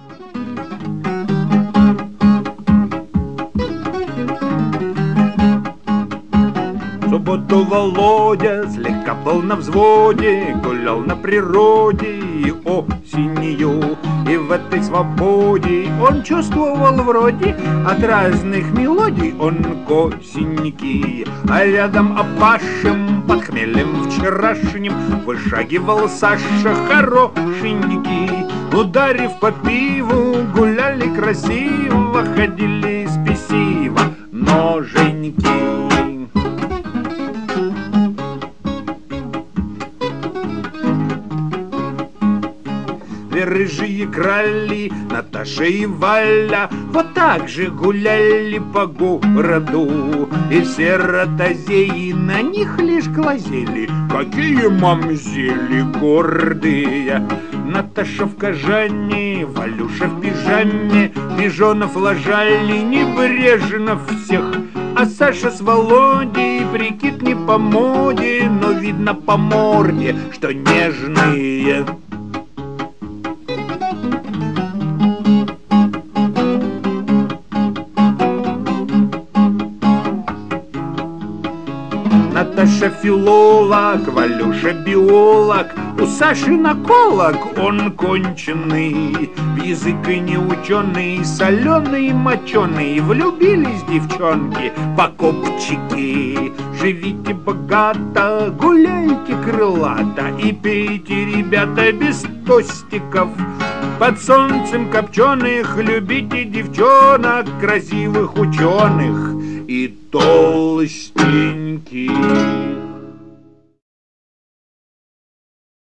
В субботу Володя слегка был на взводе, гулял на природе и осенью. И в этой свободе он чувствовал вроде от разных мелодий он косеньки. А рядом опашем под хмелем вчерашним вышагивал Саша хорошенький. Ударив по пиву, гуляли красиво, ходили спесиво ноженьки. Две рыжие крали, Наташа и Валя, вот так же гуляли по городу. И все ротозеи на них лишь глазели, какие мамзели гордые. Наташа в кожане, Валюша в пижаме, пижонов ложали небрежно всех. А Саша с Володей прикид не по моде, но видно по морде, что нежные. Наташа филолог, Валюша биолог, у Саши наколок, он конченый. В язык и не ученый, соленый, моченый. Влюбились девчонки, покупчики. Живите богато, гуляйте крылато и пейте, ребята, без тостиков. Под солнцем копченых любите девчонок, красивых ученых и толстеньких.